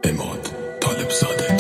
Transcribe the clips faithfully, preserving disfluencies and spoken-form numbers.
عماد طالبزاده.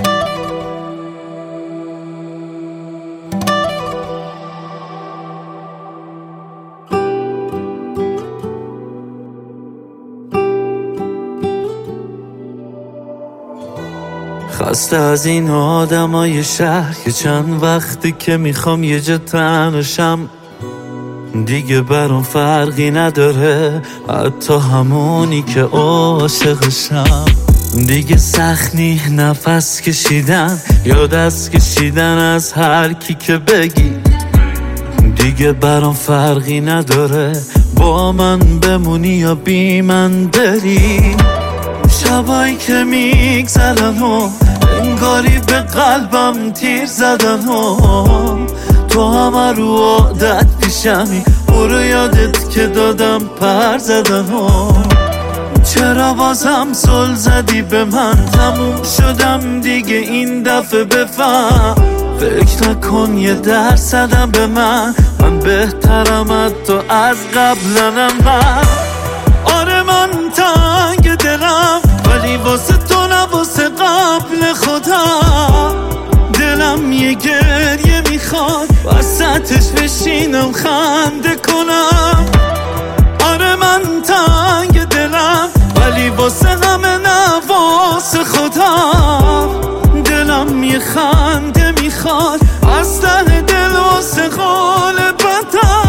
خسته از این آدمای شهر که چند وقتی که میخوام یه جا تنشم، دیگه برام فرقی نداره حتی همونی که عاشقشم. دیگه سخت نی نفس کشیدن یا دست کشیدن از هر کی که بگی، دیگه برام فرقی نداره با من بمونی یا بی من بری. شبایی که میگذرن و انگاری به قلبم تیر زدن و تو همه رو عادت پیشمی، برو یادت که دادم پر زدن و چرا بازم زل زدی به من؟ تموم شدم دیگه این دفعه، بفهم فکر نکن یه درصدم به من، من بهترم حتی از قبلنم. من آره من تنگ دلم ولی واسه تو نه واسه قبل خودم. دلم یه گریه میخواد وسطش بشینم خنده کنم. آره من تنگ دلم ولی واسه همه نه واسه خودم. دلم یه خنده میخواد از ته دل واسه غالبتم.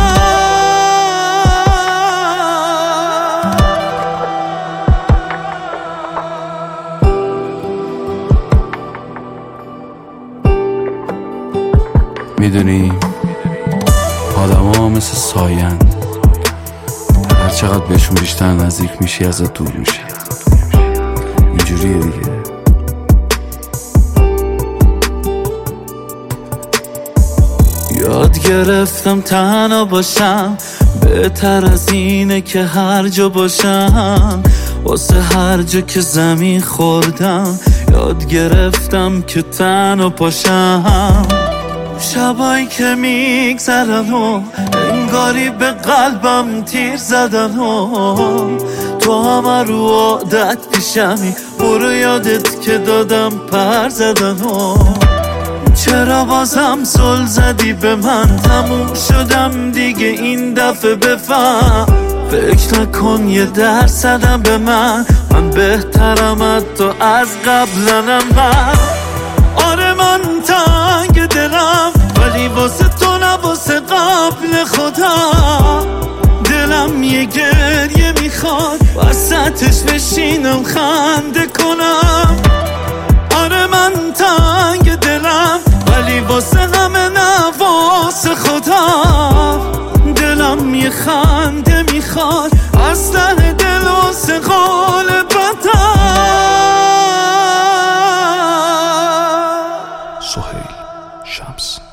میدونی آدم ها مثل سایند، هر چقدر بهشون بیشتر نزدیک میشی ازت دور میشی. اینجوریه دیگه. یاد گرفتم تنها باشم بهتر از اینه که هر جا باشم. واسه هر جا که زمین خوردم یاد گرفتم که تنها پاشم. شبایی که میگذرن و انگاری به قلبم تیر زدن و تو همه رو عادت پیشمی، برو یادت که دادم پر زدن و چرا بازم زل زدی به من؟ تموم شدم دیگه این دفعه، بفهم فکر نکن یه درصدم به من، من بهترم حتی از قبلنم. من آره من تنگ دلم ولی واسه تو نه واسه قبل خودم. دلم یه گریه میخواد وسطش بشینم خنده کنم. آره من تنگ دلم ولی واسه همه نه واسه خودم. دلم یه خنده میخواد از ته دل واسه غالبتم. سهیل شمس.